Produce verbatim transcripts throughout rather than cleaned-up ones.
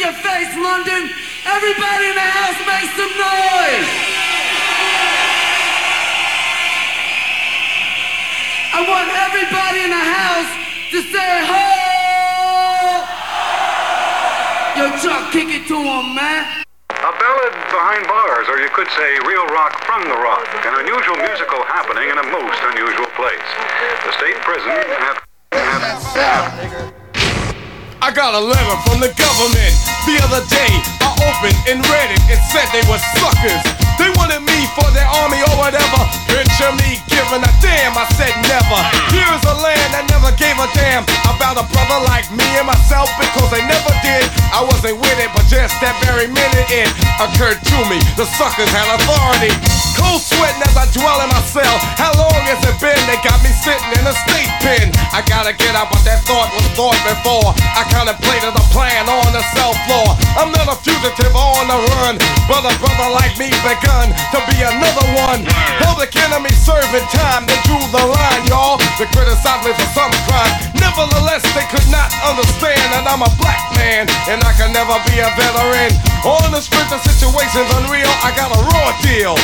your face, London. Everybody in the house make some noise. I want everybody in the house to say ho. Yo, Chuck, kick it to him, man. A ballad behind bars, or you could say real rock from the rock, an unusual musical happening in a most unusual place. The state prison have... have, have I got a letter from the government the other day. I opened and read it. It said they were suckers. They wanted me for their army or whatever. Picture me giving a damn. I said never. Here's a land that never gave a damn about a brother like me and myself, because they never did. I wasn't with it, but just that very minute it occurred to me. The suckers had authority. Cold sweating as I dwell in my cell. How long has it been? They got me sitting in a state pen. I gotta get out, but that thought was thought before. I contemplated a plan on the cell floor. I'm not a fugitive on the run, but a brother like me begun to be another one. Public enemy serving time. They drew the line, y'all. They criticized me for some crime. Nevertheless, they could not understand that I'm a black man and I can never be a veteran. On the strength of situations unreal, I got a raw deal,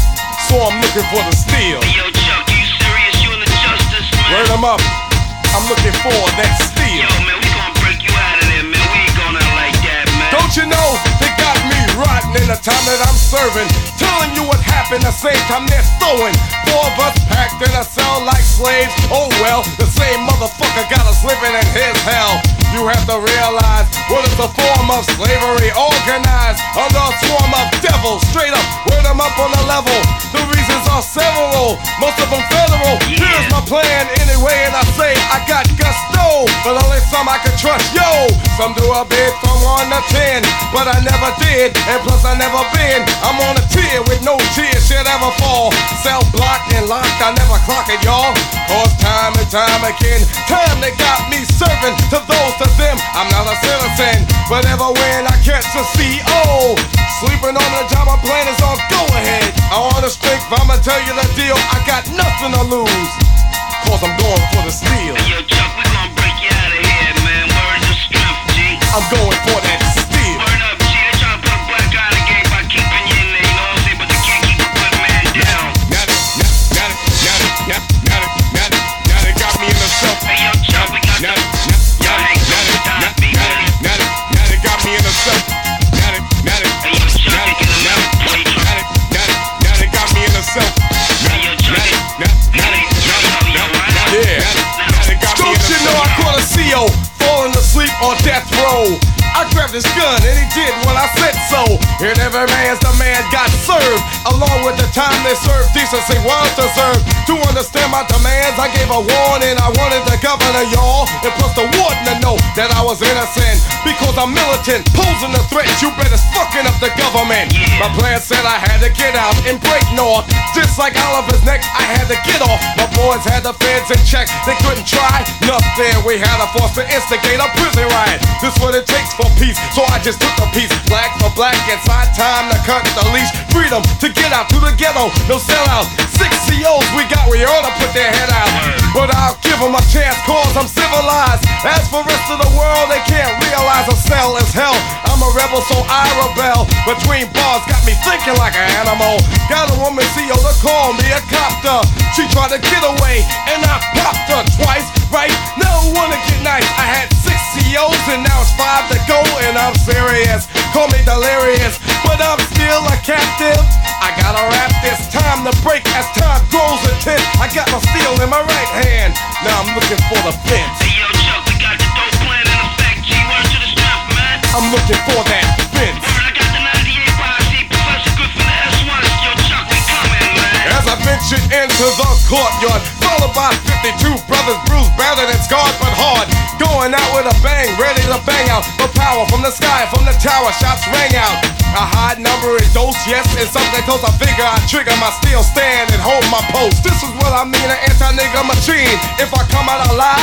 so I'm looking for the steel. Hey, yo, Chuck, you serious? You in the justice, man? Word 'em up. I'm looking for that steel. Yo, man, we gonna break you out of there, man. We ain't going out like that, man. Don't you know they got me rotten in the time that I'm serving, telling you what happened the same time they're throwing four of us packed in a cell like slaves. Oh well, the same motherfucker got us living in his hell. You have to realize what is the form of slavery, organized under a swarm of devils. Straight up, word 'em up on the level. The reasons are several, most of them federal. Yeah. Here's my plan anyway, and I say I got gusto, but only some I can trust. Yo, some do a bid from one to ten, but I never did, and plus I never been. I'm on a tier with no tears should ever fall. Cell blocked and locked, I never clock it, y'all. Cause time and time again, time they got me serving to those to them. I'm not a citizen, but ever when I catch a C O sleeping on the job, my plan is on go ahead. I want the strength, I'ma tell you the deal. I got nothing to lose, cause I'm going for the steel. Hey, yo, Chuck, we gonna break you out of here, man. Words of strength, G. I'm going for that steel. Word up, G. They tryna put a black eye in the game by keeping you in there, you know what I'm saying? But they can't keep a good man down. Got it, got it, got it, got it, got it, got it, got it, got me in the cell. Hey, yo, Chuck, we got Got the... it, Yo, hang on the time, B, man. got it, got it, got me in the cell. Got it, got it, Hey, yo, Chuck, got it, taking them out. got it, got it, got it, got it, got me in the cell. Hey, yo, Chuck, Got it, it- got it, it got it, ain't Chuck, got it, yo, right? yeah, got it, got me in the cell. Don't you know I caught a C O falling asleep on death row? I grabbed his gun and he did what I said so. And every man's the man got served, along with the time they served. Decency was deserved. To understand my demands, I gave a warning. I wanted the governor, y'all, and plus the warden to know that I was innocent. Because I'm militant, posing a threat. You better fucking up the government. Yeah. My plan said I had to get out and break north. Just like Oliver's neck, I had to get off. My boys had the feds in check. They couldn't try nothing. We had a force to instigate a prison riot. This what it takes for peace, so I just took a piece. Black for black, inside time to cut the leash. Freedom to get out to the ghetto, no sellout. Six C Os we got, we ought to put their head out. But I'll give them a chance, cause I'm civilized. As for rest of the world, they can't realize a cell is hell. I'm a rebel, so I rebel. Between bars, got me thinking like an animal. Got a woman C O to call me a copter. She tried to get away, and I popped her twice, right? No one to get nice. I had six C Os, and now it's five to go, and I'm serious. Call me delirious, but I'm still a captive. I gotta rap this time to break as time grows intense. I got my steel in my right hand. Now I'm looking for the fence. Hey, yo, Chuck, we got the dope plan in effect, G. Word to the strength, man. I'm looking for that fence. Word, I got the ninety-eight posse, Professor Griffin, the S one. Yo, Chuck, we coming, man. As I ventured into the courtyard, followed by fifty-two brothers, bruised, battered, and scarred but hard. Going out with a bang, ready to bang out. The power from the sky, from the tower, shots rang out. A high number is dose, yes, and something close. I figure I trigger my steel stand and hold my post. This is what I mean, an anti-nigga machine. If I come out alive, then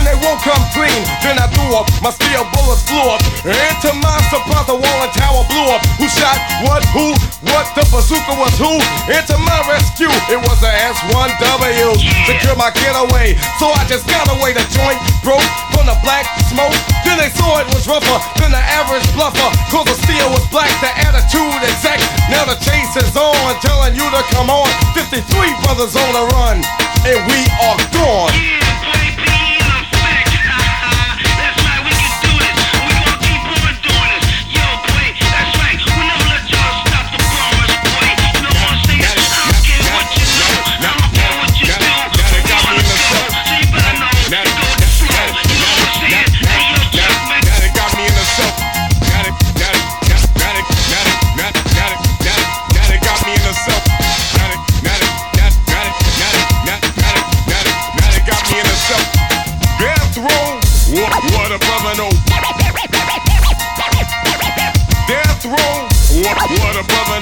they won't come clean. Then I threw up, my steel bullets flew up. And to my surprise, the wall and tower blew up. Who shot what, who, what, the bazooka was who? And to my rescue, it was the S one W. Secure my getaway, so I just got away. The joint broke from the black smoke. Then they saw it was rougher than the average bluffer. Cause the steel was black, the attitude exact. Now the chase is on, telling you to come on. fifty-three brothers on the run, and we are gone. What a brother know. Death row. What, what a brother